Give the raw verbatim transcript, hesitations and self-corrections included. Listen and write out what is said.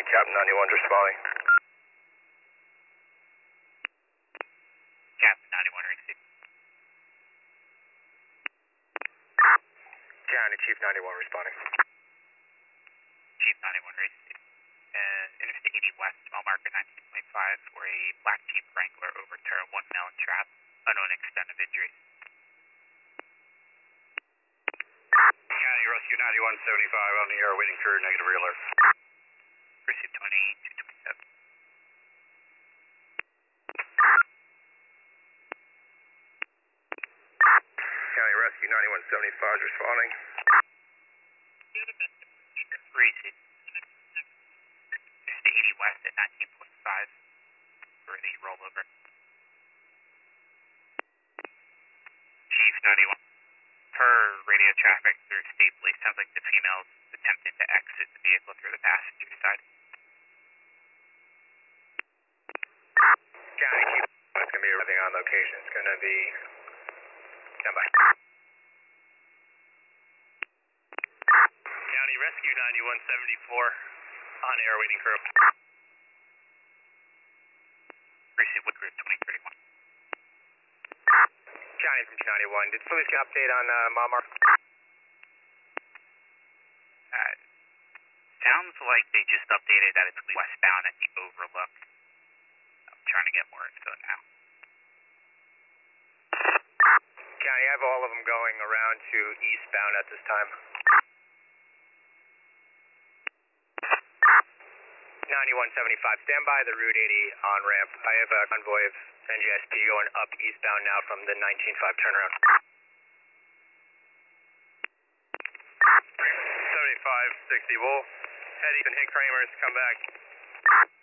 County, Captain ninety-one responding. Captain ninety-one receiving. County, Chief ninety-one responding. Chief ninety-one receiving. And Interstate eighty West, mile marker nineteen point five for a black Jeep Wrangler overturned one melon trap, unknown extent of injury. County, Rescue ninety-one seventy-five on the air, waiting for negative realert. Receive twenty-two twenty-seven. County, Rescue ninety-one seventy-five is responding. Receive. Interstate eighty West at nineteen point five for the rollover. Chief ninety-one. Per radio traffic through state police, sounds like the female's attempting to exit the vehicle through the passenger side. County, Chief, it's going to be arriving on location. It's going to be... Stand by. County, Rescue ninety-one seventy-four on air, waiting for a... Receive Woodgrid twenty thirty-one. County from two ninety-one. Did police get an update on uh, Malmar? Uh, sounds like they just updated that it's westbound at the overlook. I'm trying to get more info now. County, I have all of them going around to eastbound at this time. ninety-one seventy-five, stand by the Route eighty on-ramp. I have a convoy of N J S P going up eastbound now from the nineteen five turnaround. seventy-five sixty, we'll head east and hit Kramer's, come back.